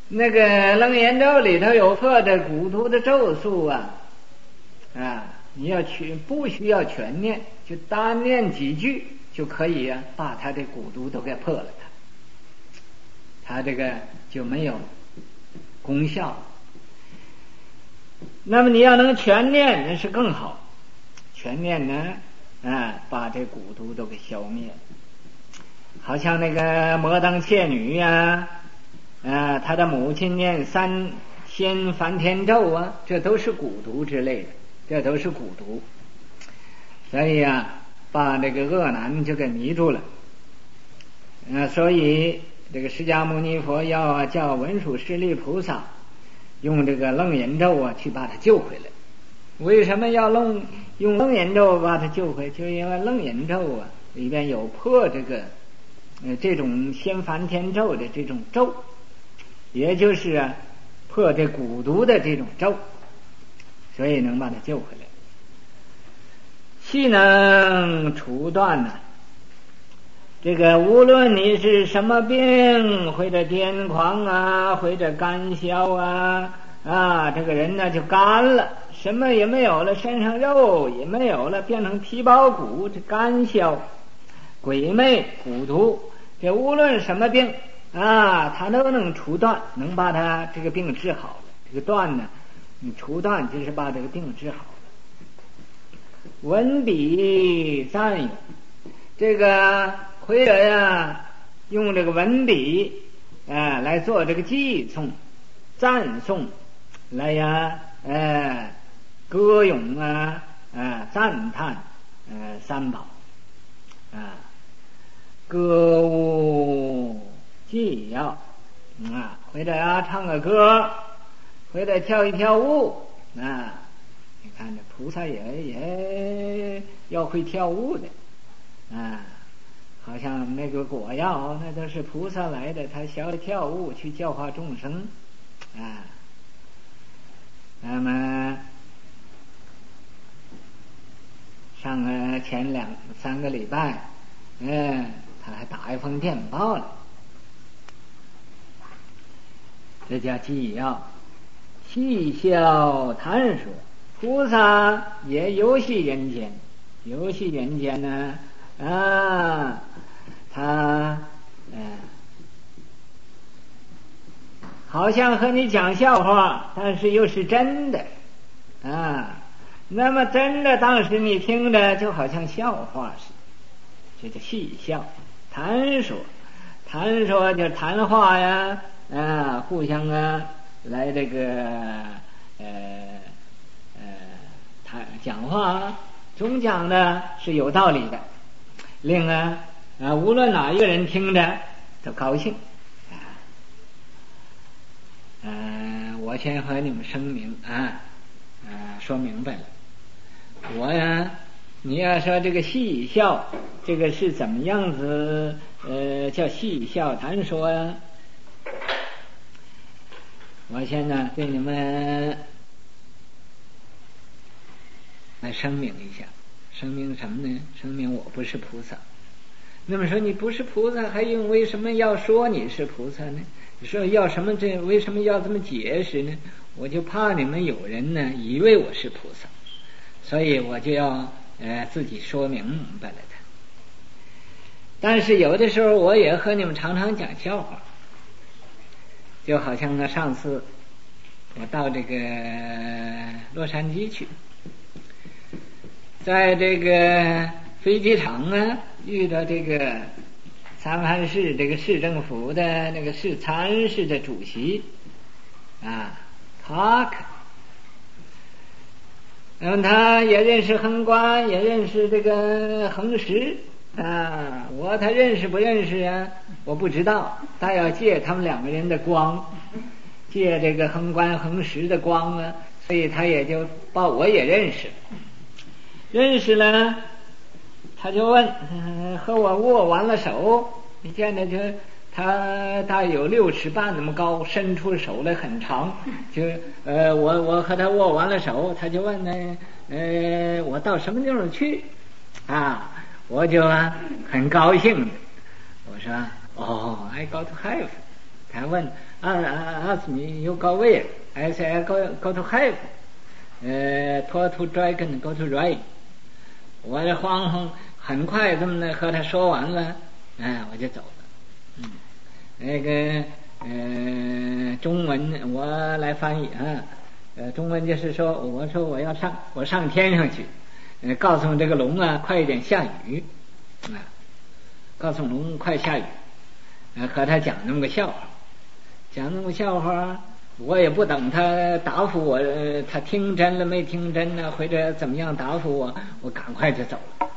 那个楞严咒里头有破的骨头的咒术啊，你要不需要全念，就单念几句就可以啊，把他的骨头都给破了他这个就没有功效。那么你要能全念，那是更好。全念呢，把这骨头都给消灭。好像那个摩登伽女呀，他的母亲念三仙梵天咒啊，这都是蛊毒之类的，这都是蛊毒。所以把这个恶男就给迷住了。所以这个释迦牟尼佛要叫文殊师利菩萨用这个楞严咒去把他救回来。为什么要用楞严咒把他救回？就因为楞严咒里边有破这种仙梵天咒的这种咒，也就是破这蛊毒的这种咒，所以能把他救回来。气能除断这个无论你是什么病，或者癫狂或者干消这个人呢就干了，什么也没有了，身上肉也没有了，变成皮包骨，这干消鬼魅蛊毒，这无论什么病他都能除断，能把他这个病治好了。这个断呢，你除断就是把这个病治好了。文笔赞咏，这个或者用这个文笔来做这个记诵、赞颂，来歌咏赞叹三宝歌舞伎要或者唱个歌，或者跳一跳舞你看这菩萨也要会跳舞的好像那个果药那都是菩萨来的，他学跳舞去教化众生那么上个前3个礼拜他还打一封电报了，这叫纪要。戏笑谈说，菩萨也游戏人间，游戏人间呢他好像和你讲笑话，但是又是真的那么真的当时你听着就好像笑话似的，这叫戏笑。谈说，谈说就谈话互相来这个讲话总讲的是有道理的，令无论哪一个人听着都高兴我先和你们声明说明白了。你要说这个戏笑，这个是怎么样子叫戏笑谈说我现在对你们来声明一下。声明什么呢？声明我不是菩萨。那么说你不是菩萨，还为什么要说你是菩萨呢？你说要什么为什么要这么解释呢？我就怕你们有人呢以为我是菩萨，所以我就要自己说明白了它。但是有的时候我也和你们常常讲笑话，就好像上次我到这个洛杉矶去，在这个飞机场遇到这个三藩市这个市政府的那个市参事的主席然后他也认识恒观，也认识这个恒实他认识不认识我不知道。他要借他们2个人的光，借这个恒观恒实的光所以他也就把我也认识了。他就问和我握完了手，你见着就他大有6尺半那么高，伸出手来很长，就我和他握完了手，他就问我到什么地方去我就很高兴的，我说I go to heaven 他问ask me you go where? I say I go to heaven. Poor to dragon go to rain. 我这慌慌很快这么的和他说完了，我就走了。那个中文我来翻译中文就是说，我说我上天上去，告诉这个龙快一点下雨，告诉龙快下雨，和他讲那么个笑话，我也不等他答复我，他听真了没听真呢，或者怎么样答复我赶快就走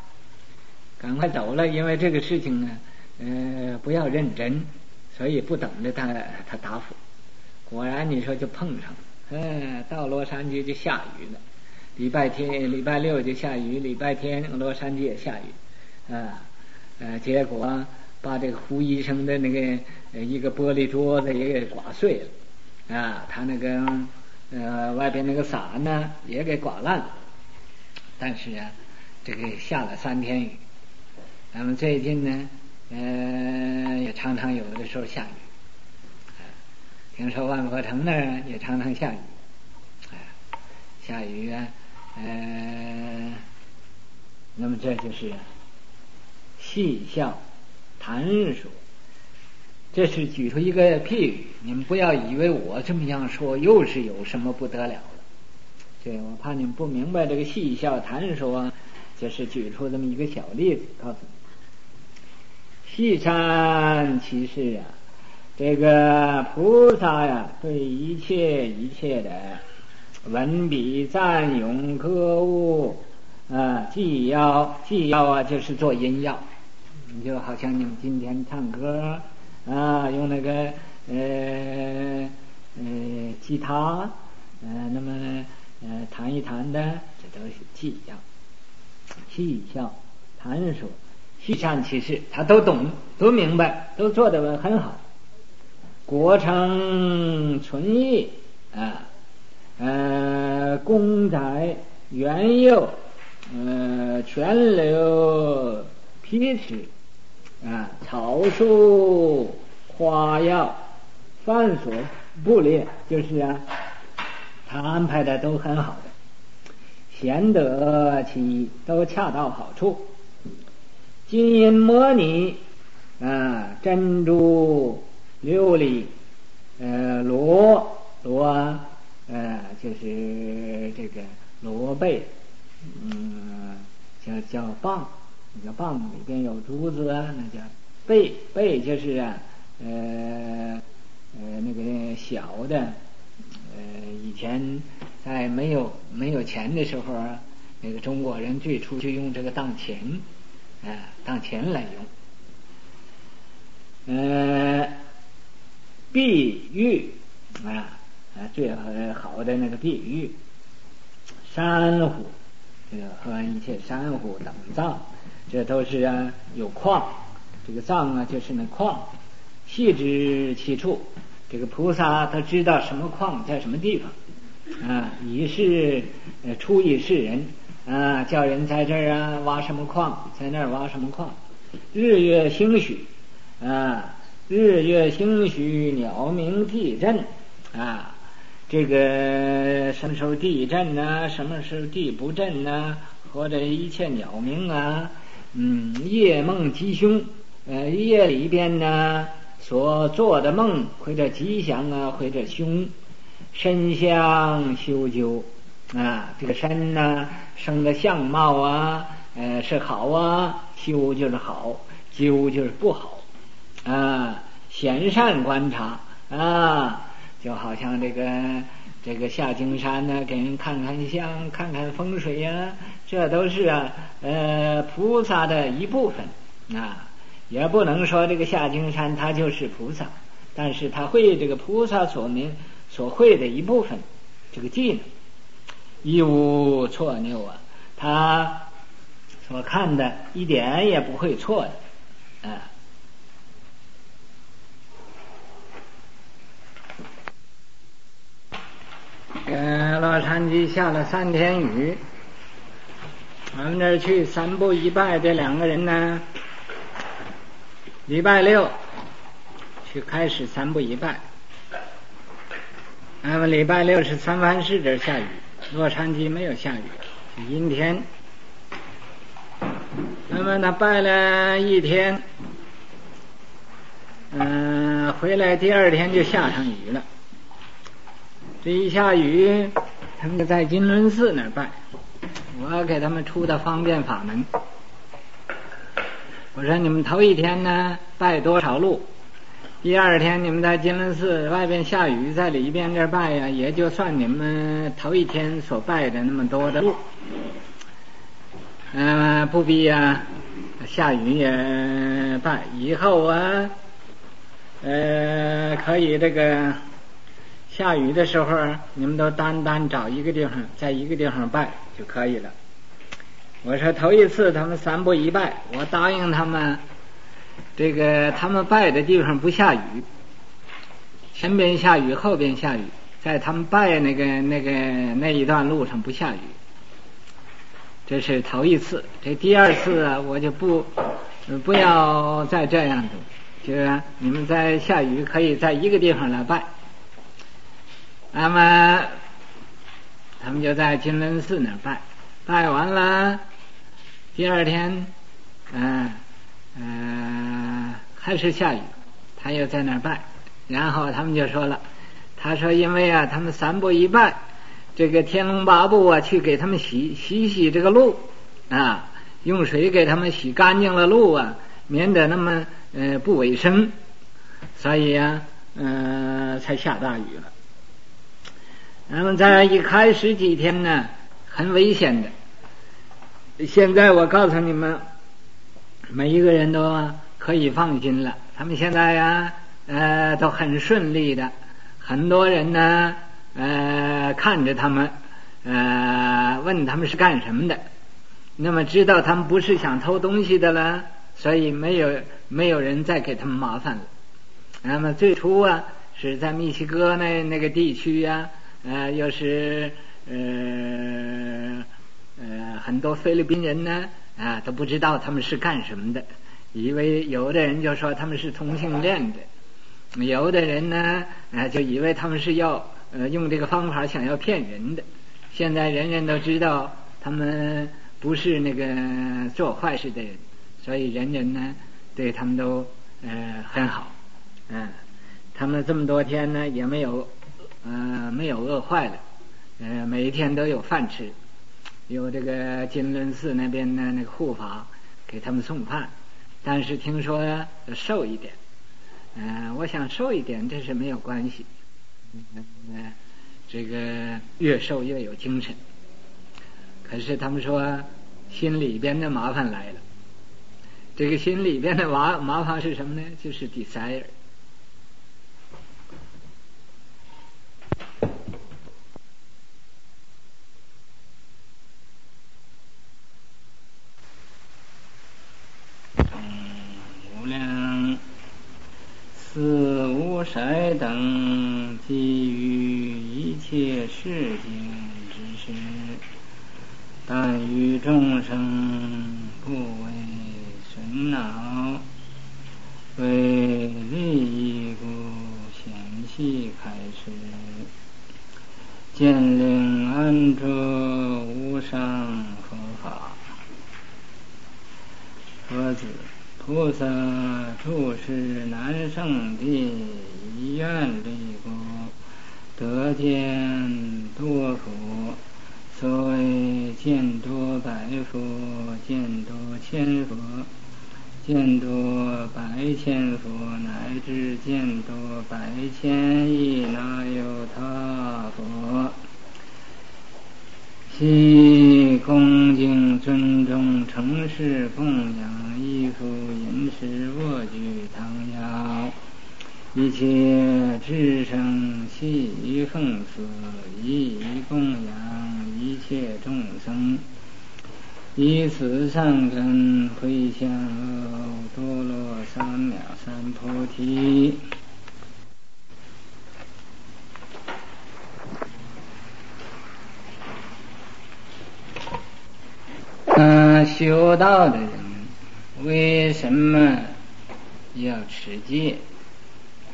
了，因为这个事情呢，不要认真，所以不等着他答复。果然你说就碰上了。到洛杉矶就下雨了，礼拜六就下雨，礼拜天洛杉矶也下雨，结果把这个胡医生的那个一个玻璃桌子也给刮碎了，他那个外边那个伞呢也给刮烂了。但是这个下了3天雨，咱们最近呢也常常有的时候下雨。听说万佛城那儿也常常下雨，那么这就是戏笑谈日说，这是举出一个譬喻，你们不要以为我这么样说又是有什么不得了了。这我怕你们不明白，这个戏笑谈说就是举出这么一个小例子告诉你。戏山其事这个菩萨对一切的文笔赞咏歌舞祭要就是做音要，就好像你们今天唱歌用那个吉他那么弹一弹的，这都是祭要。戏笑谈说戏善其事，他都懂都明白，都做得很好。国成存义公宅园囿泉流批尺草树花药繁琐不列，就是他安排的都很好的，贤得其意，都恰到好处。金银模拟珍珠琉璃螺就是这个螺贝叫蚌，那个蚌里边有珠子那叫贝就是那个小的以前在没有钱的时候那个中国人最初就用这个当钱来用。碧玉最好的那个碧玉，珊瑚这个和一切珊瑚等藏，这都是有矿，这个藏就是那矿，细知其处，这个菩萨他知道什么矿在什么地方以是出以示人叫人在这儿挖什么矿，在那儿挖什么矿。日月星许日月星许，鸟鸣地震这个什么时候地震什么时候地不震或者一切鸟鸣夜梦吉凶，夜里边所做的梦或者吉祥或者凶。身相修究这个身生的相貌是好修就是好，究就是不好贤善观察就好像这个下金山给人看看相，看看风水这都是菩萨的一部分也不能说这个下金山他就是菩萨，但是他会这个菩萨所会的一部分这个技能，一无错谬他所看的一点也不会错的洛杉矶下了3天雨，我们这儿去3步1拜这2个人呢，礼拜六去开始3步一拜。那么礼拜6是三藩市这下雨，洛杉矶没有下雨，是阴天。那么他拜了1天，回来第2天就下上雨了。这一下雨，他们就在金轮寺那儿拜。我给他们出的方便法门，我说你们头1天呢拜多少路，第2天你们在金轮寺外边下雨，在里边这拜呀，也就算你们头1天所拜的那么多的路，不必呀下雨也拜。以后啊，可以这个下雨的时候，你们都单找一个地方，在一个地方拜就可以了。我说头1次他们3步一拜，我答应他们，这个他们拜的地方不下雨，前边下雨后边下雨，在他们拜那一段路上不下雨。这是头1次。这第2次啊，我就不要再这样子，就是你们在下雨可以在一个地方来拜。那么他们就在金轮寺那儿拜，拜完了第2天还是下雨，他又在那儿拜。然后他们就说了，他说因为啊他们3步一拜，这个天龙八部啊去给他们洗这个路啊，用水给他们洗干净了路啊，免得那么不卫生，所以啊才下大雨了。那么在一开始几天呢很危险的，现在我告诉你们每一个人都可以放心了，他们现在呀都很顺利的，很多人呢看着他们问他们是干什么的，那么知道他们不是想偷东西的了，所以没有人再给他们麻烦了。那么最初啊是在密西哥那个地区啊，又是很多菲律宾人呢都不知道他们是干什么的，以为有的人就说他们是同性恋的，有的人呢就以为他们是要用这个方法想要骗人的。现在人人都知道他们不是那个做坏事的人，所以人人呢对他们都很好。他们这么多天呢也没有饿坏了，每一天都有饭吃，有这个金轮寺那边的那个护法给他们送饭，但是听说瘦一点，我想瘦一点这是没有关系，这个越瘦越有精神。可是他们说心里边的麻烦来了，这个心里边的麻烦是什么呢？就是 desire。无量四无色等基于一切世间之事，但于众生不为损恼，为利益故显系开示，见令安住无上佛法。佛子，菩萨住世难胜地，一愿力故，得见多佛。所谓见多百佛，见多千佛，见多百千佛，乃至见多百千亿那由他佛。悉恭敬尊重承事供养，依附饮食卧具汤药，一切至圣悉奉祀，一供养一切众生，以此善根回向多罗三藐三菩提。修道的人为什么要持戒？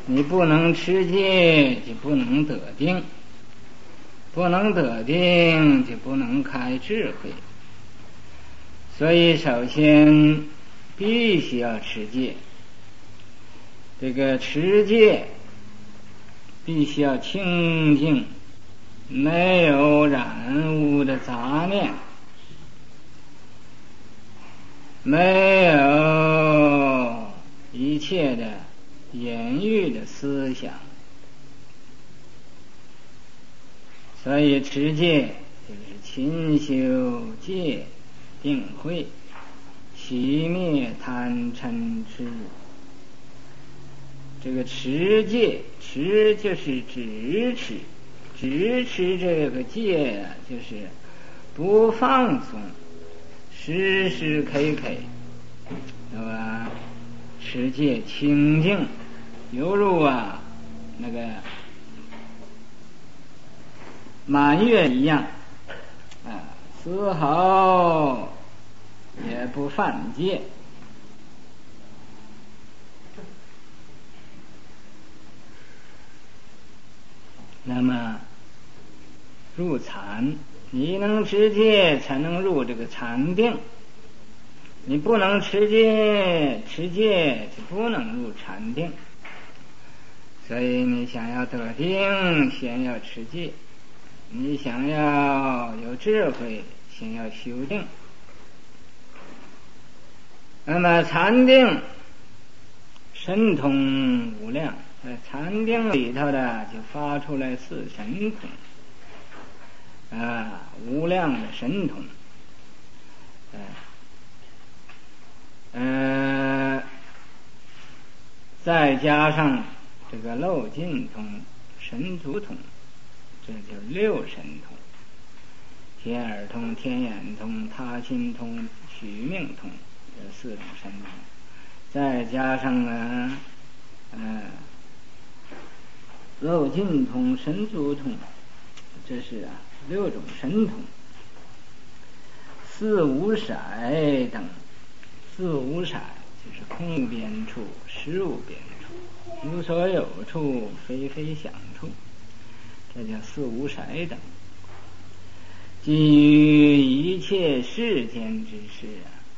你不能持戒，就不能得定，不能得定，就不能开智慧。所以首先必须要持戒，这个持戒必须要清净，没有染污的杂念，没有一切的言语的思想。所以持戒就是勤修戒定慧，熄灭贪嗔痴。这个持戒，持就是直持，直持这个戒啊，就是不放松，时时刻刻，对吧？持戒清净，犹如那个满月一样，丝毫也不犯戒。那么入禅，你能持戒才能入这个禅定，你不能持戒就不能入禅定。所以你想要得定，先要持戒；你想要有智慧，先要修定。那么禅定神通无量，在禅定里头的就发出来四神通，无量的神通，再加上这个漏尽通、神足通，这就六神通：天耳通、天眼通、他心通、许命通，这四种神通。再加上漏尽通、神足通，这是六种神通。四无色等，四无色就是空边处、实无边处、无所有处、非非想处，这叫四无色等。基于一切世间之事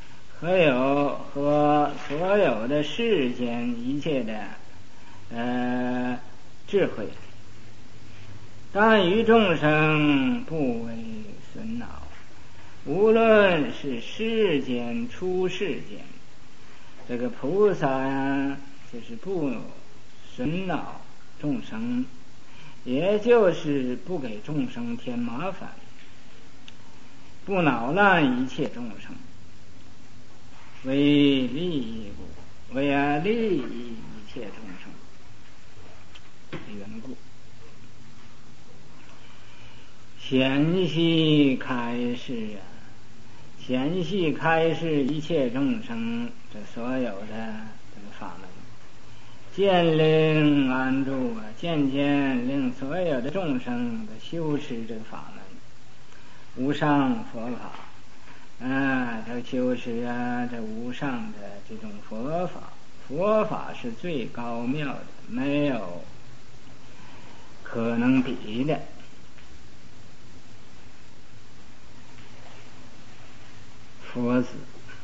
和所有的世间一切的智慧，但于众生不为损恼。无论是世间出世间，这个菩萨就是不损恼众生，也就是不给众生添麻烦，不恼乱一切众生，为利益故，为利益一切众生的缘故。显细开示显细开示一切众生这所有的这个法门，渐令安住渐渐令所有的众生的修持这个法门，无上佛法这修持这无上的这种佛法，佛法是最高妙的，没有可能比的。佛子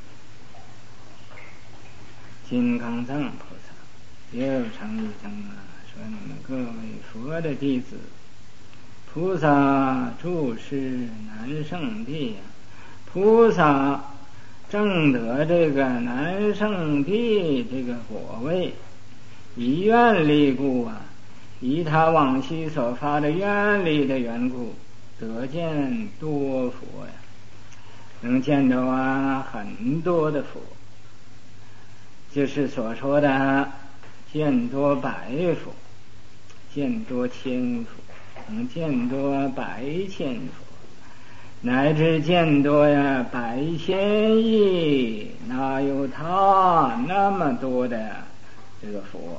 金刚藏菩萨又成一称说你们各位佛的弟子，菩萨住世南圣地菩萨证得这个南圣地这个果位，以愿力故以他往昔所发的愿力的缘故，得见多佛能见到很多的佛，就是所说的见多百佛，见多千佛，能见多百千佛，乃至见多百千亿，哪有他那么多的这个佛？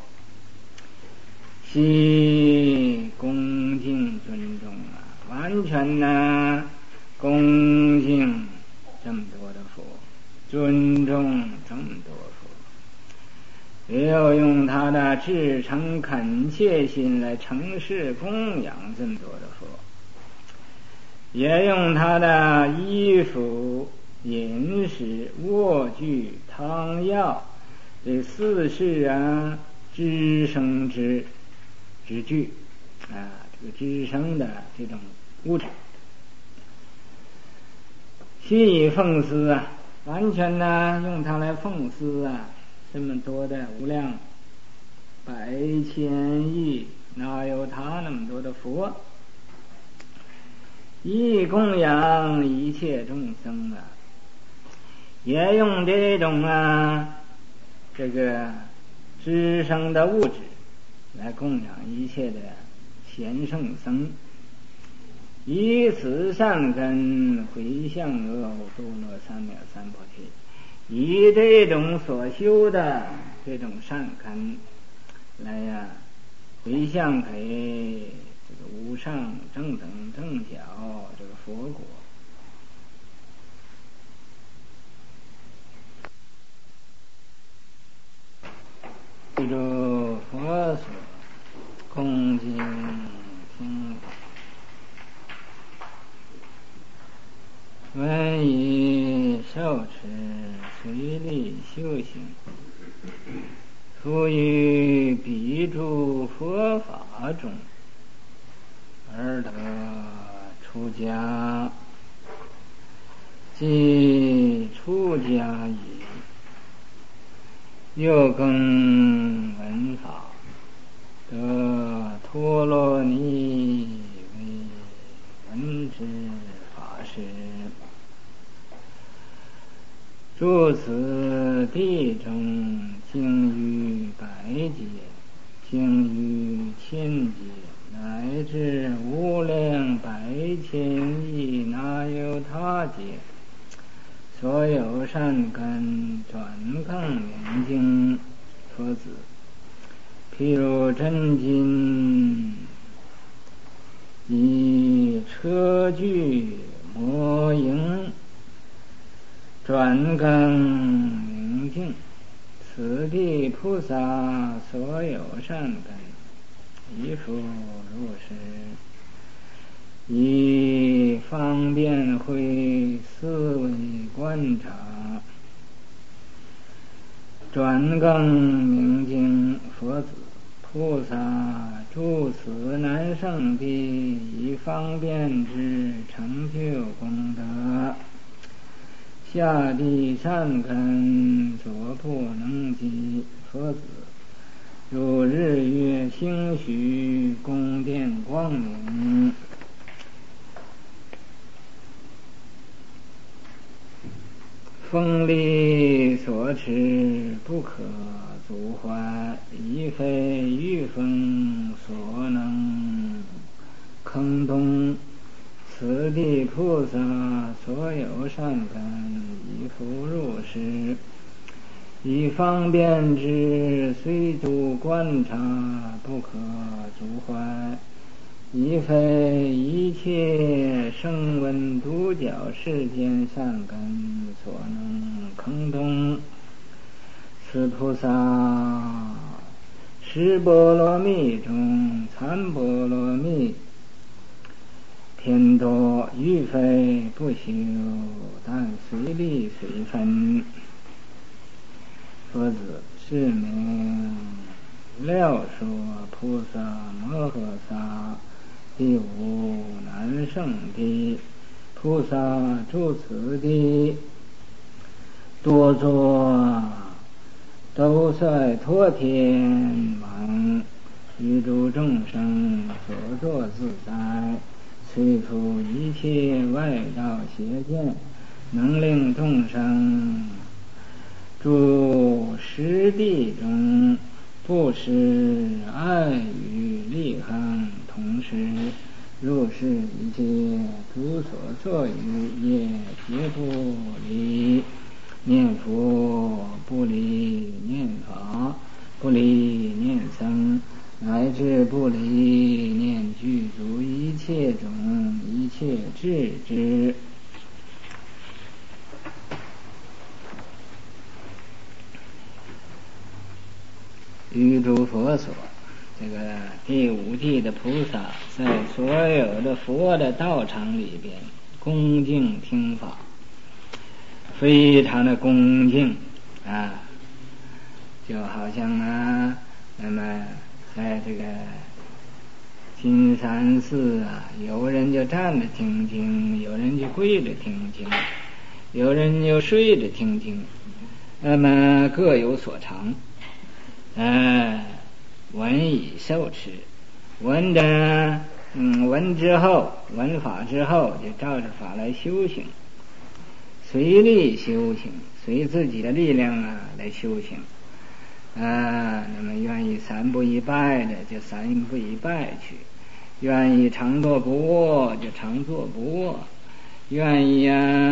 悉恭敬尊重完全恭敬这么多的佛，尊重这么多佛， 要用他的至诚恳切心来诚实供养这么多的佛，也用他的衣服、饮食、卧具、汤药这四事啊，知生之具啊，这个知生的这种物质，须以奉施啊，完全呢用它来奉施啊，这么多的无量百千亿，哪有他那么多的佛？以供养一切众生啊，也用这种啊这个知生的物质来供养一切的贤圣僧，以此善根回向阿耨多罗三藐三菩提，以这种所修的这种善根来呀回向给这个无上正等正觉这个佛果。记住佛所恭敬听闻以受持，随力修行，复于彼诸佛法中而得出家，即出家矣。又更闻法，得陀罗尼为闻之法师，住此地中，经于百劫，经于千劫，乃至无量百千亿那由他劫，所有善根转更明经。佛子，譬如真金以车具磨营，转更明镜，此地菩萨所有善根，亦复如是。以方便会思维观察，转更明经。佛子，菩萨住此难胜地，以方便之成就功德，下地善根所不能及。佛子，如日月星许，宫殿光明，锋利所持，不可足怀，亦非御风所能坑动。此地菩萨所有善根，亦复如是。以方便之随诸观察，不可足怀，亦非一切声闻独觉世间善根所能坑动。此菩萨十波罗蜜中参波罗蜜偏多，欲非不修，但随力随分。佛子，是名了说菩萨摩诃萨第五难胜地。菩萨住此地，多作兜率陀天王，于诸众生所作自在，摧伏一切外道邪见，能令众生住十地中，不失爱语利行，同时入世一切诸所作语也皆不离念佛，不离念法，不离念僧，乃至不离念具足一切种一切智之。 诸佛所，这个第五地的菩萨在所有的佛的道场里边恭敬听法，非常的恭敬啊，就好像啊，那么在这个金山寺啊，有人就站着听经，有人就跪着听经，有人就睡着听经，那么各有所长。闻以受持，闻之后，闻法之后就照着法来修行，随力修行，随自己的力量啊来修行。那么愿意三不一拜的就三不一拜去，愿意常坐不卧就常坐不卧，愿意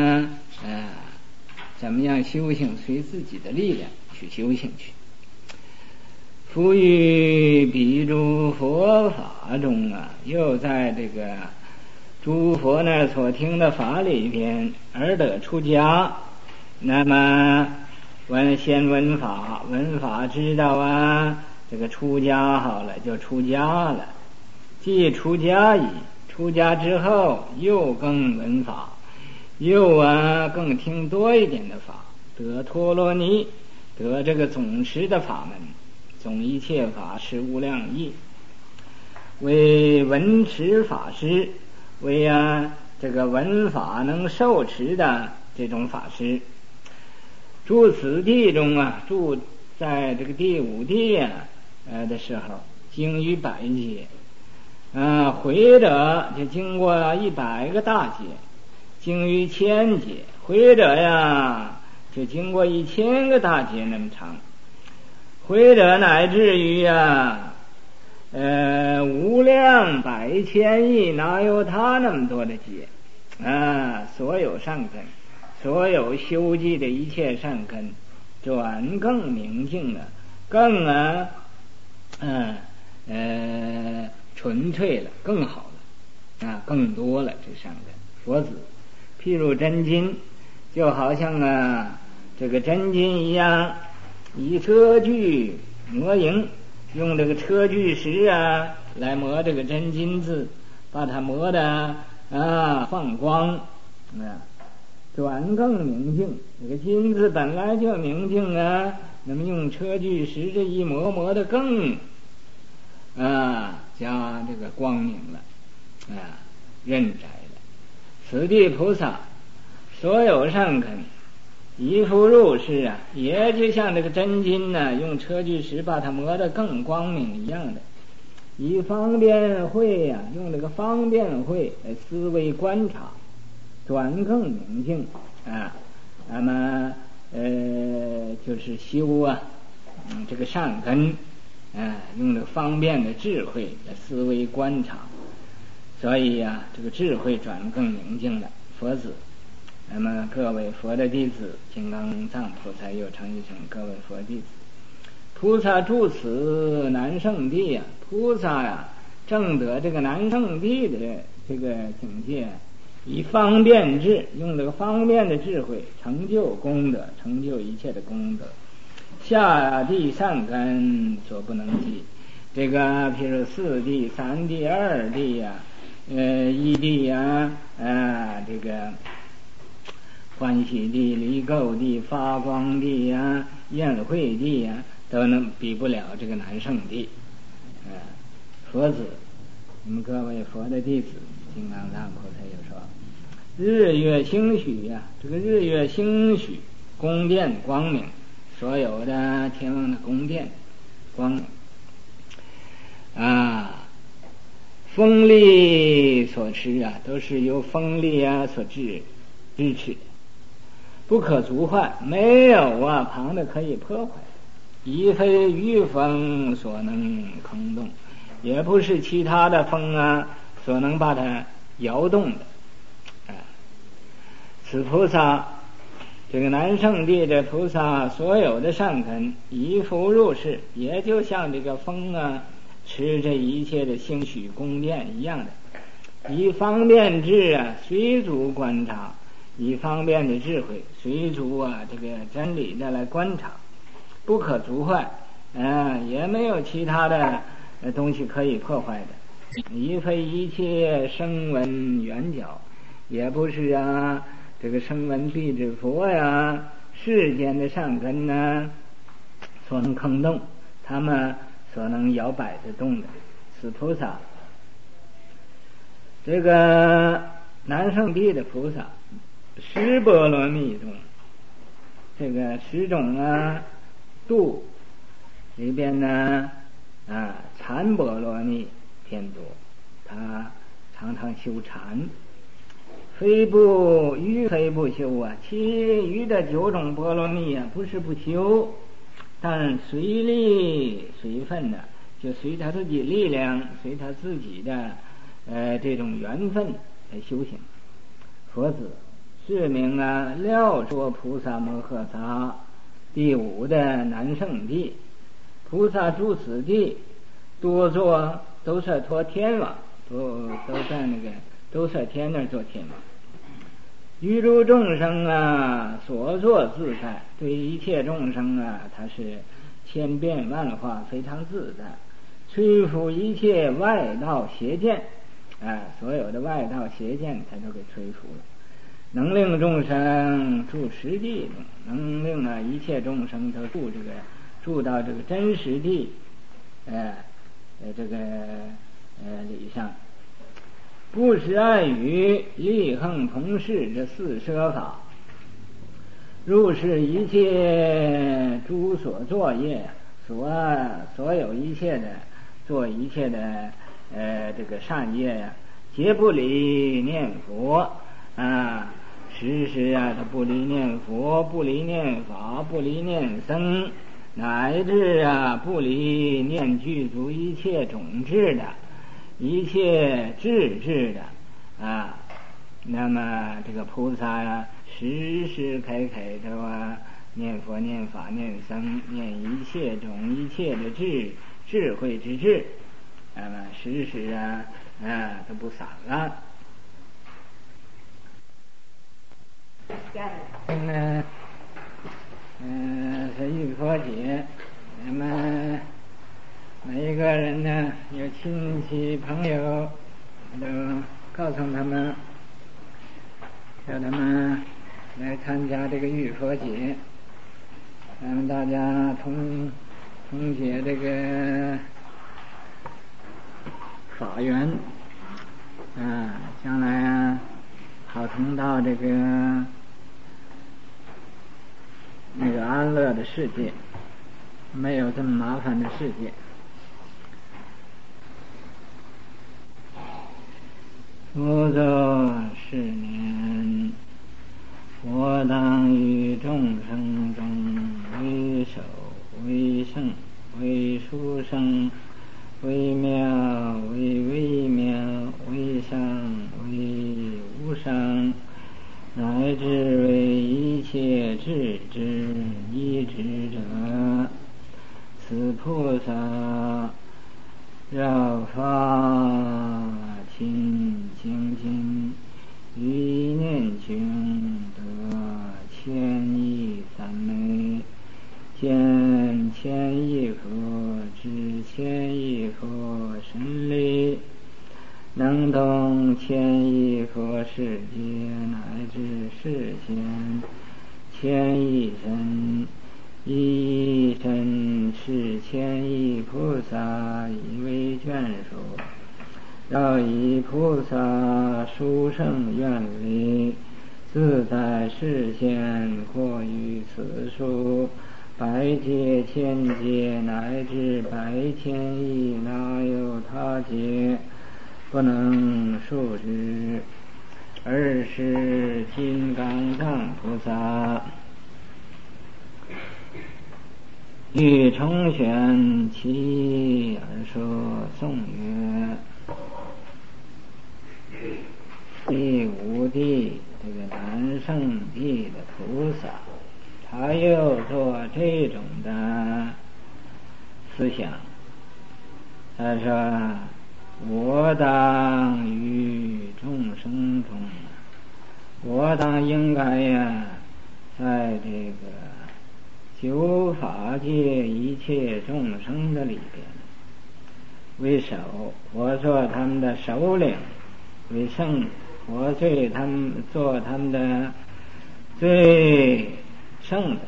怎么样修行，随自己的力量去修行去。夫于彼诸佛法中啊，又在这个诸佛那所听的法里边而得出家。那么先闻法，闻法知道啊，这个出家好了就出家了，既出家矣，出家之后又更闻法，又更听多一点的法，得陀罗尼，得这个总持的法门，总一切法是无量义，为闻持法师，为这个闻法能受持的这种法师。住此地中啊，住在这个第五地的时候，经于百劫，回者就经过100个大劫，经于千劫，回者呀就经过1000个大劫那么长，回者乃至于无量百千亿，哪有他那么多的劫所有善根，所有修积的一切善根转更明净了，更纯粹了，更好了更多了这善根。佛子譬如真金，就好像这个真金一样，以车具磨营，用这个车具石来磨这个真金子，把它磨得放光转更明净。这个金子本来就明净那么用车具石这一磨得更加这个光明了认宅了。此地菩萨所有善根依复入世也就像这个真金用车具石把它磨得更光明一样的。以方便慧用这个方便慧来思维观察，转更明净那么就是修这个善根用这个方便的智慧来思维观察，所以这个智慧转更明净了。佛子，那么各位佛的弟子，金刚藏菩萨又称一声各位佛弟子。菩萨住此南圣地菩萨正得这个南圣地的这个境界，以方便智，用这个方便的智慧成就功德，成就一切的功德。下地善根所不能及，这个譬如4地、3地、2地1地这个欢喜地、离垢地、发光地宴会地都能比不了这个南圣地。佛子，你们各位佛的弟子，金刚藏菩萨又说，日月星许这个日月星许宫殿光明，所有的天王的宫殿光明风力所持都是由风力所支持的，不可足坏，没有旁的可以破坏，亦非御风所能坑动，也不是其他的风所能把它摇动的此菩萨，这个南圣地的菩萨所有的善根依复入世，也就像这个风持这一切的兴许宫殿一样的，以方便智随逐观察，以方便的智慧随逐这个真理的来观察，不可足坏， 也没有其他的东西可以破坏的。亦非一切声闻缘觉，也不是这个声闻辟支佛世间的善根所能坑动，他们所能摇摆得动的。此菩萨，这个南圣地的菩萨，十波罗蜜中，这个十种度里边禅波罗蜜偏多，他常常修禅，非不修其余的9种波罗蜜不是不修，但随力随分的，就随他自己力量，随他自己的这种缘分来修行。佛子是名廖说菩萨摩诃萨第5的南圣地，菩萨住此地，多做都是托天王，都在那个都是天那儿做天王。于诸众生所作自在，对一切众生他是千变万化，非常自在，摧伏一切外道邪见，所有的外道邪见他都给摧伏了。能令众生住实地中，能令一切众生都住到这个真实地这个理上。不识爱语利横同事这4摄法，入是一切诸所作业，所有一切的做一切的这个善业皆不离念佛时时他不离念佛，不离念法，不离念僧，乃至不离念具足一切种智的，一切智的那么这个菩萨时时刻刻的念佛念法念僧，念一切种一切的智慧之智，那么时时都不散了。是玉佛节，那么每一个人有亲戚朋友都告诉他们，叫他们来参加这个玉佛节，咱们大家同结这个法缘将来好同到这个那个安乐的世界，没有这么麻烦的世界。佛咒是年，我当于众生中为首为圣为殊胜为妙为微妙为上为无上，乃至为一切智之依止者，此菩萨绕法亲精进，于念穷得千亿三昧，见千亿佛知千亿佛神力，能动千亿佛世界，乃至世间千亿身，一身是千亿菩萨以为眷属，要以菩萨殊胜愿力，自在世间或于此处百界千界，乃至100千亿那有他界不能数之。二是金刚藏菩萨，欲重选其而说颂曰：第5地这个南圣地的菩萨，他又做这种的思想，他说我当于众生中，我当应该在这个修法界一切众生的里边，为首，我做他们的首领；为圣，我做他们的最圣的；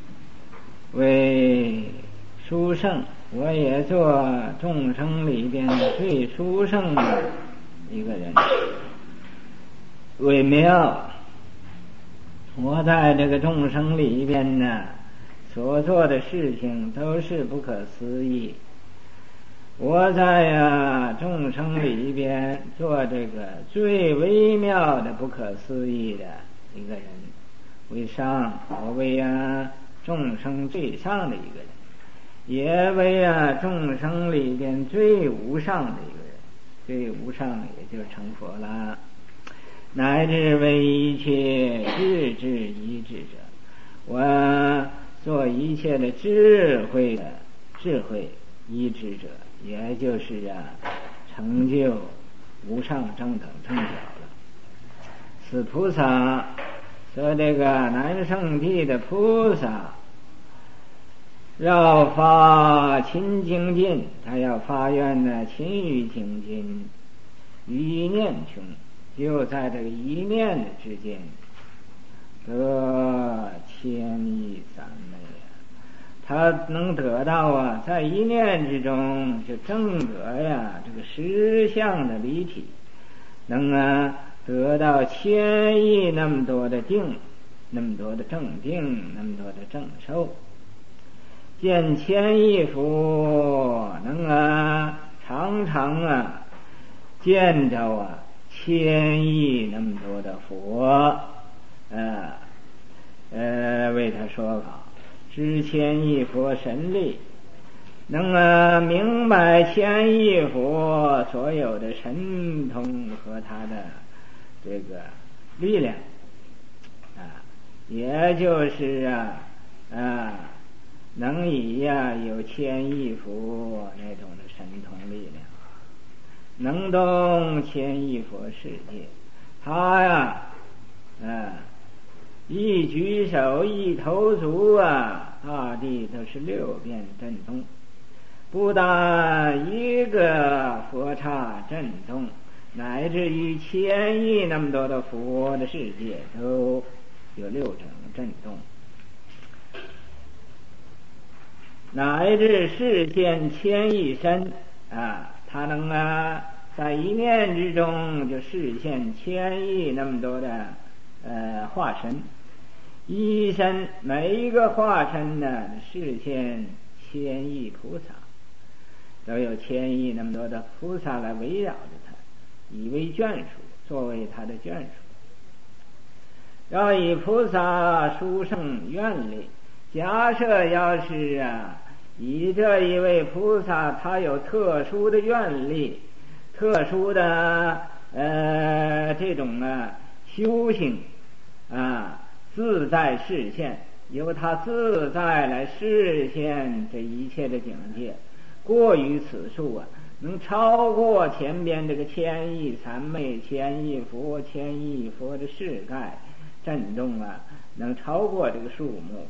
为殊胜，我也做众生里边最殊胜的一个人；为妙，我在这个众生里边呢，所做的事情都是不可思议。我在众生里边做这个最微妙的不可思议的一个人，为上，我为众生最上的一个人，也为众生里边最无上的一个人，最无上也就成佛了，乃至为一切智一智者，我做一切的智慧一智者，也就是成就无上正等正觉了。此菩萨说这个南圣地的菩萨要发勤精进，他要发愿呢，勤于精进，于一念穷，就在这个一念的之间得千亿三昧他能得到在一念之中就证得这个实相的离体，能得到千亿那么多的定，那么多的正定，那么多的正受，见千亿佛，能常常见着千亿那么多的佛，为他说法，知千亿佛神力，能明白千亿佛所有的神通和他的这个力量，也就是能以有千亿佛那种的神通力量，能动千亿佛世界，他一举手一投足大地都是六遍震动，不但一个佛刹震动，乃至于千亿那么多的佛的世界都有六种震动，乃至视现千亿身他能在一念之中就视现千亿那么多的化身，一身每一个化身呢视现千亿菩萨，都有千亿那么多的菩萨来围绕着他，以为眷属，作为他的眷属。要以菩萨殊胜愿力，假设要是以这一位菩萨他有特殊的愿力，特殊的这种修行自在示现，由他自在来示现这一切的境界，过于此数能超过前边这个千亿三昧、千亿佛、千亿佛的世盖震动能超过这个数目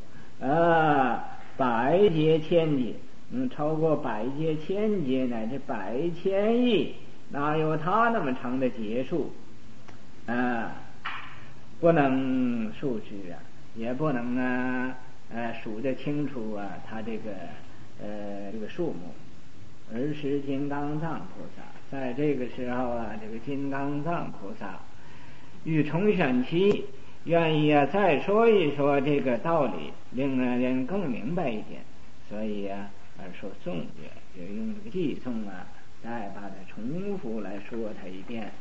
百劫千劫，能超过百劫千劫乃至百千亿，哪有他那么长的劫数不能数知也不能数得清楚他这个数目。而是金刚藏菩萨，在这个时候这个金刚藏菩萨欲重选其愿意再说一说这个道理，令人更明白一点，所以而说颂乐，就用这个偈颂再把它重复来说它一遍。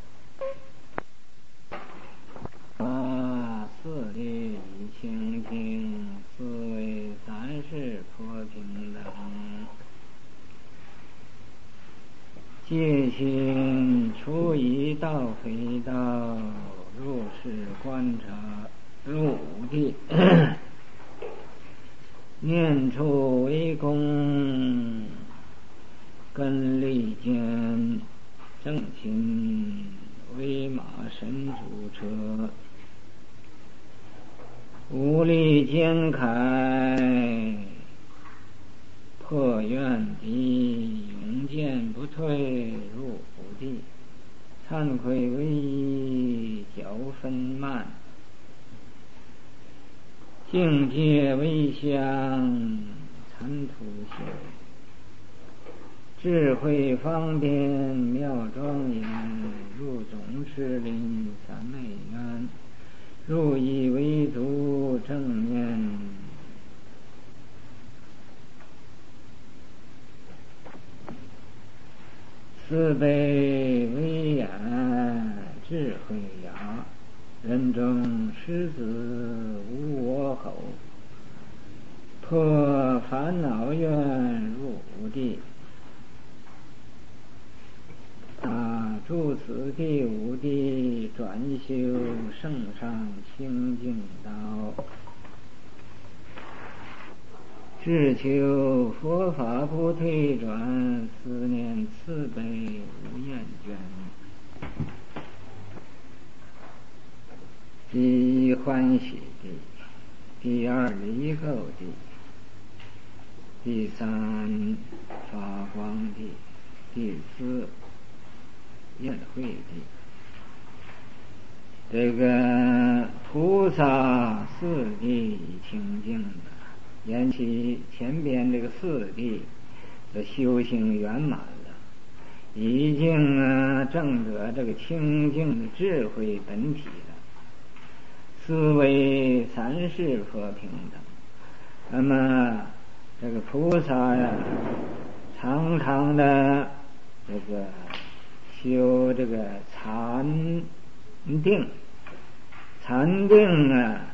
四力清净，四为三世婆平等，戒心出一道非道，入世观察入无地，念处为功，根利坚，正勤为马神主车， 无力坚开破怨敌，勇健不退入虎地。惭愧为一脚分慢，境界为香残土秀。智慧方便妙庄严，入总持林三昧缘。入以为足正面，慈悲为眼智慧雅。人中狮子无我吼，破烦恼愿入无地。住此第五地，转修圣上清净道。只求佛法不退转，思念慈悲无厌倦。第一欢喜地，第二离垢地，第三发光地，第四宴会地。这个菩萨四谛清净的，言其前边这个四谛的修行圆满了，已经证得这个清净的智慧本体了，思维三世佛平等。那么这个菩萨呀，常常的这个修这个禅定，禅定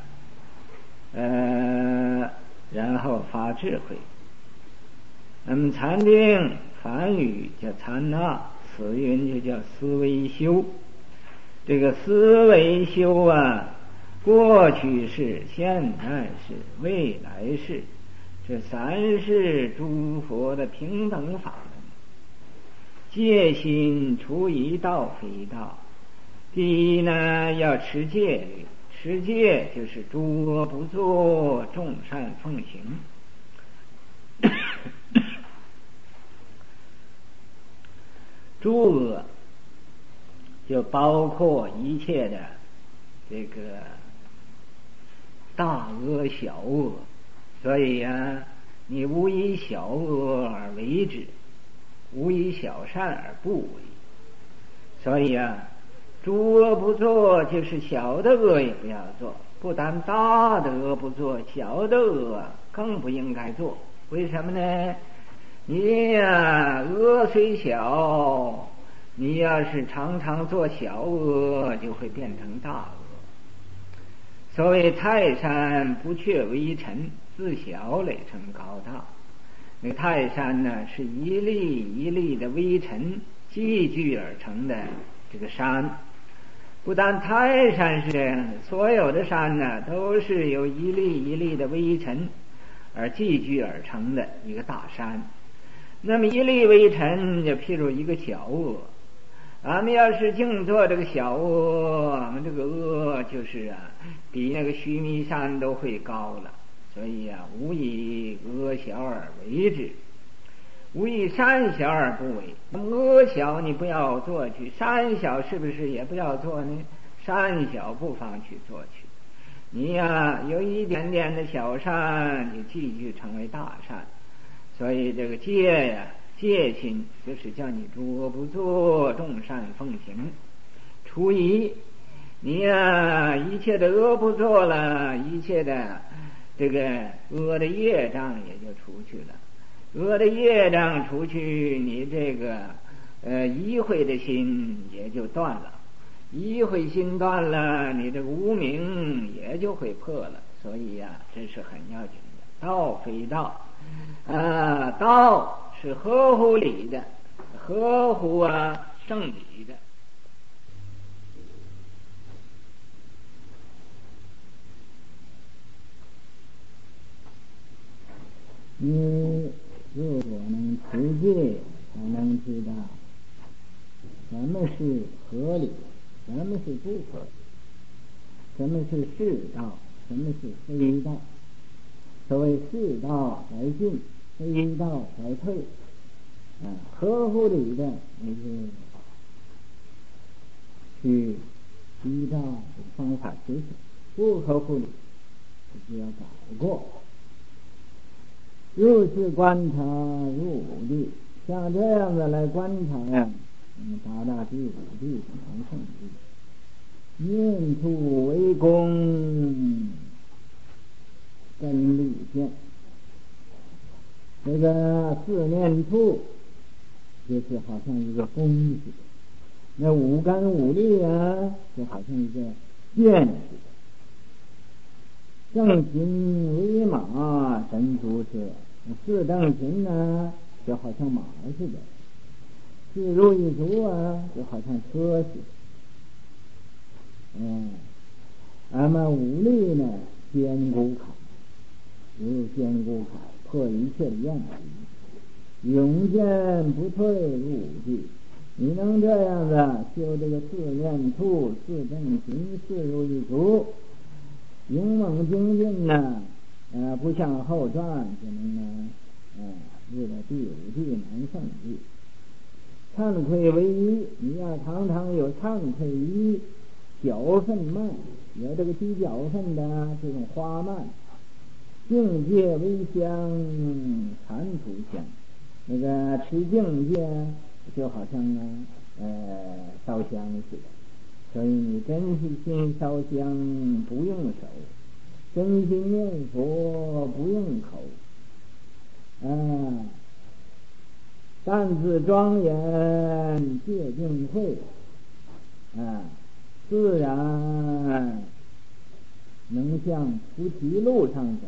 然后发智慧。那么禅定梵语叫禅那，此云就叫思维修。这个思维修过去式、现在式、未来式，这三世诸佛的平等法门。戒心除一道非道。第一呢，要持戒律，持戒就是诸恶不作，众善奉行。诸恶就包括一切的这个大恶小恶，所以你无以小恶而为之，无以小善而不为。所以诸恶不作，就是小的恶也不要做，不但大的恶不做，小的恶更不应该做。为什么呢？你恶虽小，你要是常常做小恶，就会变成大恶。所谓泰山不却微尘，自小垒成高大。那个泰山呢，是一粒一粒的微尘积聚而成的这个山。不但泰山是这样的，所有的山呢，都是由一粒一粒的微尘而积聚而成的一个大山。那么一粒微尘就譬如一个小恶，俺们要是净做这个小恶，俺们这个恶就是比那个须弥山都会高了。所以无以恶小而为之，无以善小而不为。那么恶小你不要做去，善小是不是也不要做呢？善小不妨去做去。你有一点点的小善，就继续成为大善。所以这个戒戒心就是叫你诸恶不作，众善奉行。除一，你一切的恶不做了，一切的这个恶的业障也就除去了。恶的业障除去，你这个疑慧的心也就断了。疑慧心断了，你这个无明也就会破了。所以这是很要紧的。道非道，道是合乎理的，合乎正理的。你如果能持戒，才能知道什么是合理，什么是不合理，什么是世道， 什么是非道？所谓是道在进，非道在退。合乎理的，你就去依照方法实行；不合乎理，就要改过。入是观察，入五谛，像这样的来观察呀，达到第五谛能胜谛。念处为功，根利见。这个四念处，就是好像一个弓似的；那五根五力啊，就好像一个箭似的。正勤为马，神足是四正勤呢，就好像马似的；四如意足啊，就好像车似的。那么五力呢，坚固坎，如坚固坎，破一切的怨敌，永见不退入五谛。你能这样的修这个四念处、四正勤、四如意足，勇猛精进呢，不向后转，就能呢，入到第五谛能胜谛。惭愧为一，你要常常有惭愧一，脚分慢，有这个低脚分的这种花慢。境界为香，残土香。那个持境界就好像呢，烧香似的。所以你真心烧香不用手，真心念佛不用口，但自庄严戒定慧，自然能向菩提路上走。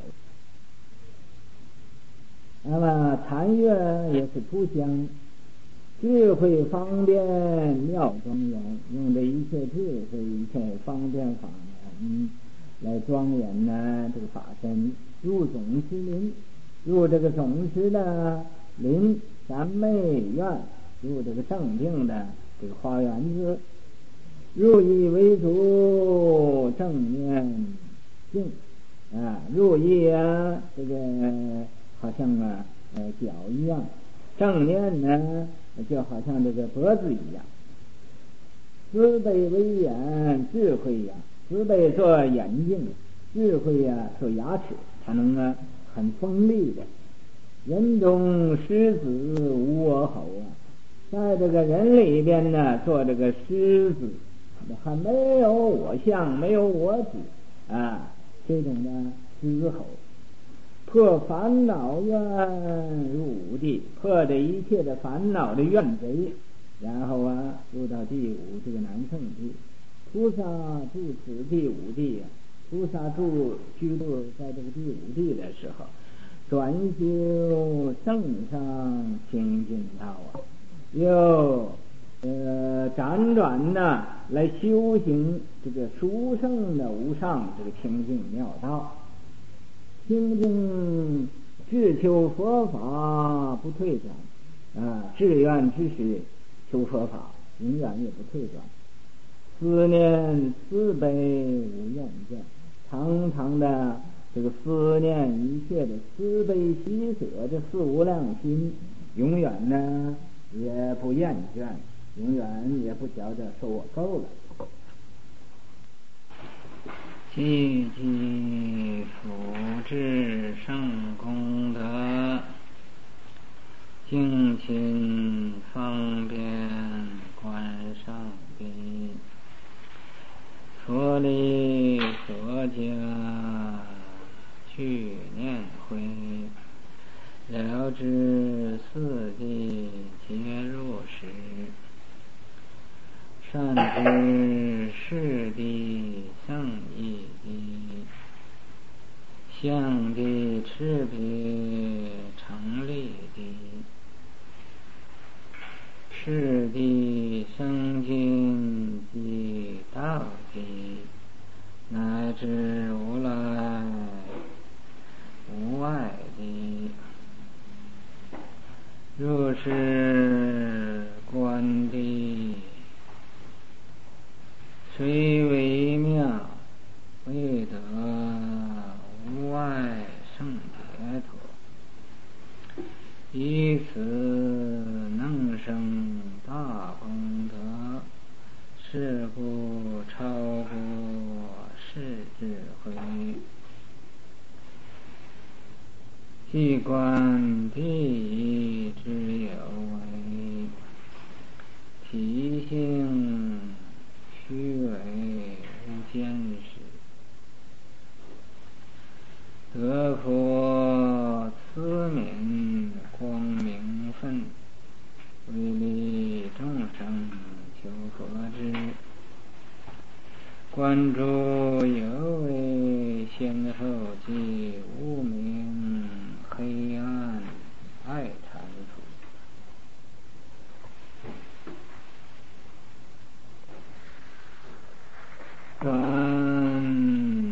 那么禅悦也是出香，智慧方便妙庄严，用这一切智慧一切方便法门来庄严呢这个法身。入总持林，入这个总持的林三昧院，入这个正定的这个花园子。入意为足，正念静入意啊，这个好像脚一样，正念呢就好像这个脖子一样。慈悲为眼，智慧呀，慈悲做眼睛，智慧呀做牙齿，才能很锋利的。人中狮子无我吼在这个人里边呢，做这个狮子，还没有我相，没有我子这种的狮吼。破烦恼怨入五谛，破这一切的烦恼的怨贼，然后入到第五这个南胜谛。菩萨住此第五谛菩萨居住在这个第五谛的时候，转修圣上清净道又辗转来修行这个殊胜的无上这个清净妙道。清净志求佛法不退转志愿之时求佛法永远也不退转。思念慈悲无厌倦，常常的这个思念一切的慈悲喜舍，这四无量心永远呢也不厌倦，永远也不觉得说我够了。 积积福至圣功德，精勤方便观上宾，所理所加去念会，了知四谛皆入时，善知是谛胜义谛，相谛持别成立谛，是谛生尽即道谛，乃至无来无外谛。入是观谛，虽微妙，未得大功德，是故超过世智慧。既观第一之有为，体性虚伪无见识，得佛慈悯光明分，为利众生求佛之。观诸有为先后继，无明黑暗爱缠缚。观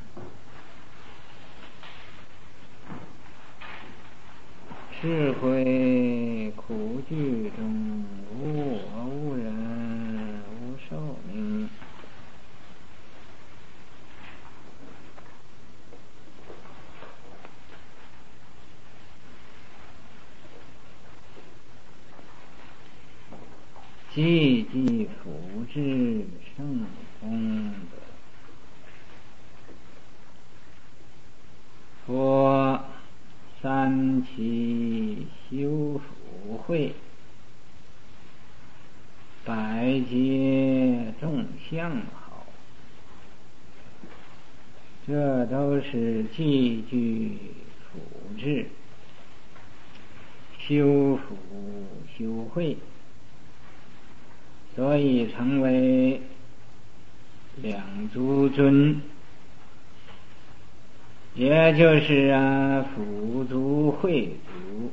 智慧苦句中，无我无人无寿命。积积福至圣功德。佛三期修福慧，百劫众相好，这都是积聚福智，修福修慧，所以成为两足尊，也就是福足慧足。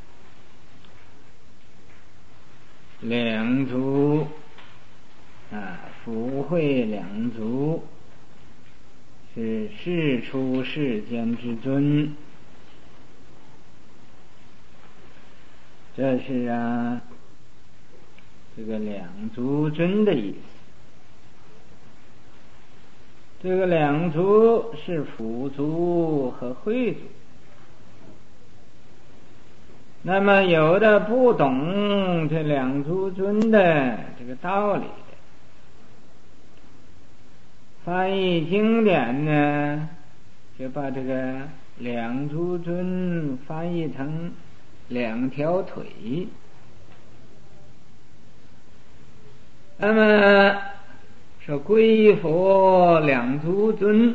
两足福慧两足是世出世间之尊，这是这个两足尊的意思。这个两足是福足和慧足。那么有的不懂这两足尊的这个道理的，翻译经典呢，就把这个两足尊翻译成两条腿。那么说归佛两足尊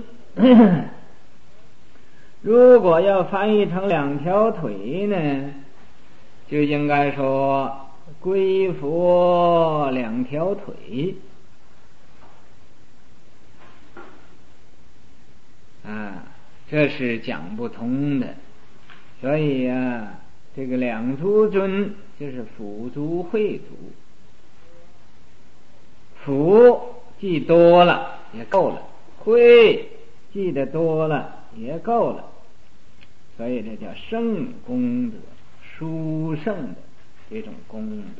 如果要翻译成两条腿呢，就应该说归佛两条腿这是讲不通的。所以这个两足尊就是福足慧足，福记多了也够了，慧记得多了也够了，所以这叫圣功德，殊胜的这种功德。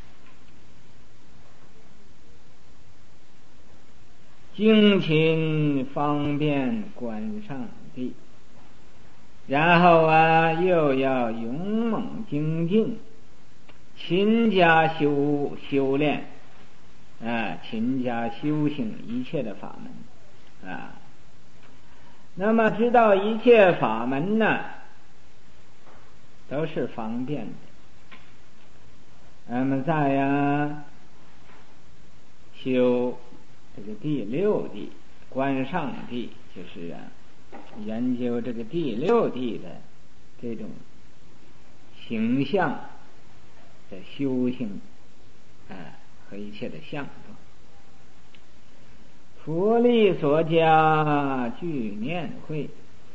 精勤方便观上帝，然后又要勇猛精进，勤加修炼勤加修行一切的法门那么知道一切法门呢都是方便的。那么在修这个第六地观上地，就是研究这个第六地的这种形象的修行和一切的相状。佛力所加具念慧，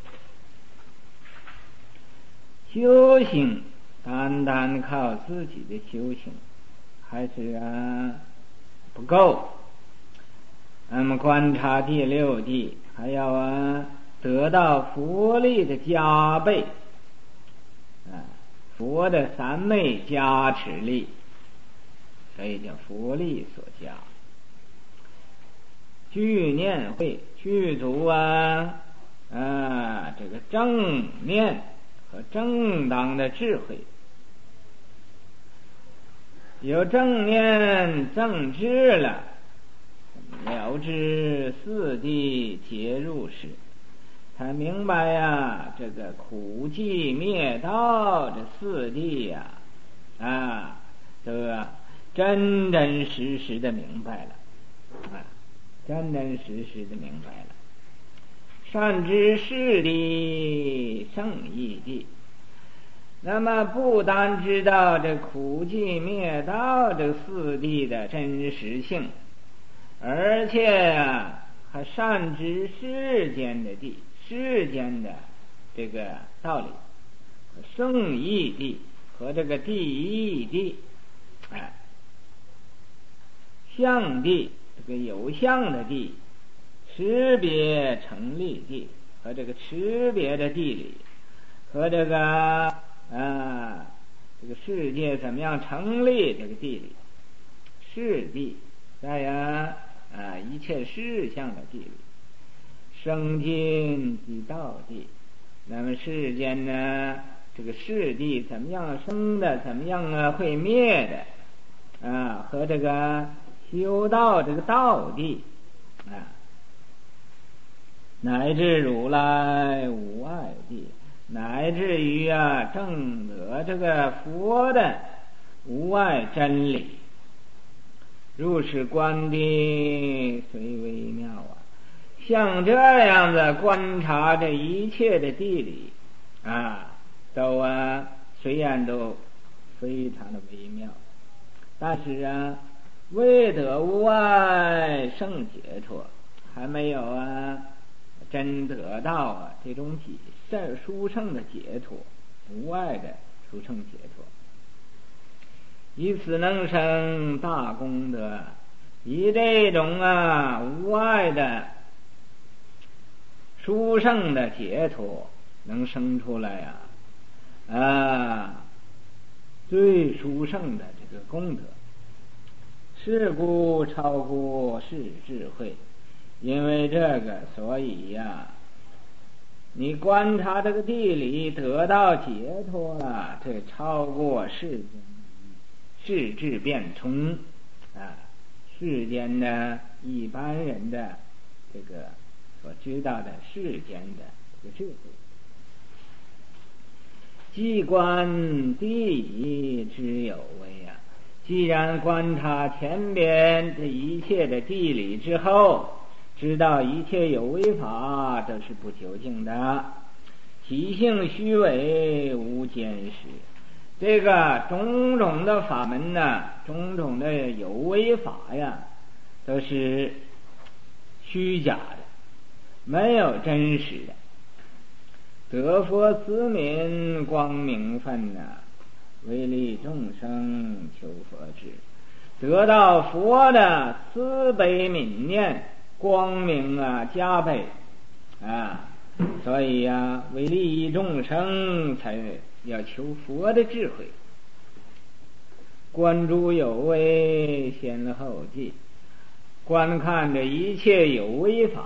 修行单单靠自己的修行还是不够。那么观察第六地，还要得到佛力的加倍佛的三昧加持力，所以叫佛力所加。具念慧，具足这个正念和正当的智慧。 有正念正知了，了知四谛皆如是。他明白呀，这个苦寂灭道这四谛呀，都真真实实的明白了，真真实实的明白了。善知识谛胜义谛，那么不单知道这苦寂灭道这四谛的真实性，而且还善知世间的谛，世间的这个道理，胜义谛和这个第一谛，相谛这个有相的谛，识别成立谛和这个识别的谛理，和这个这个世界怎么样成立这个谛理，是谛，再一切事项的谛理，生尽即道谛。那么世间呢，这个世谛怎么样生的，怎么样会灭的和这个修道这个道谛乃至如来无碍谛，乃至于证得这个佛的无碍真理，如是观的虽微妙像这样的观察这一切的谛理都虽然都非常的微妙，但是未得无碍圣解脱，还没有真得到这种殊胜的解脱，无碍的殊胜解脱，以此能生大功德。以这种无碍的殊胜的解脱能生出来最殊胜的这个功德。是故超过是智慧，因为这个，所以你观察这个谛理得到解脱了，这超过世智变通世间的一般人的这个所知道的世间的这个智慧。既观谛已之有为既然观察前边这一切的谛理之后，知道一切有为法都是不究竟的，体性虚伪无坚实，这个种种的法门种种的有为法都是虚假的，没有真实的。得佛子民光明分为利众生求佛智，得到佛的慈悲悯念光明加倍所以为利益众生才要求佛的智慧。观诸有为先后记，观看着一切有为法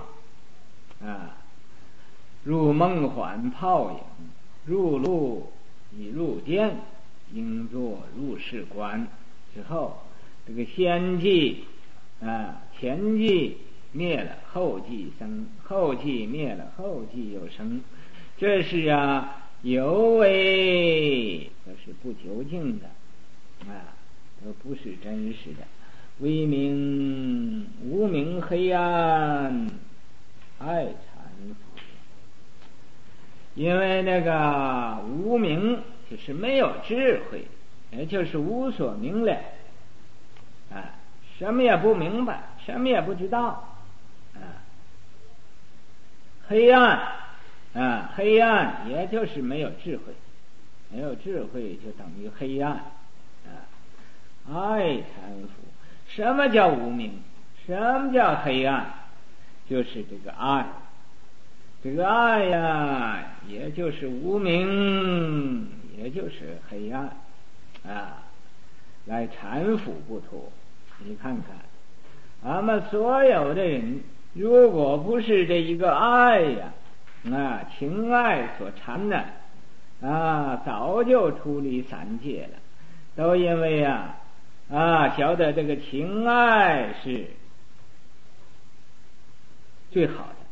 入梦幻泡影，入路以入殿，应作入世观之后，这个先寂前寂灭了，后寂生，后寂灭了，后寂又生，这是有为都是不究竟的都不是真实的。微明无明黑暗爱缠缚，因为那个无明就是没有智慧，也就是无所明了什么也不明白，什么也不知道黑暗黑暗也就是没有智慧，没有智慧就等于黑暗爱缠缚。什么叫无明？什么叫黑暗？就是这个爱，这个爱也就是无明，也就是黑暗来缠缚不脱。你看看咱们所有的人，如果不是这一个爱情爱所缠的早就出离三界了，都因为晓得这个情爱是最好的。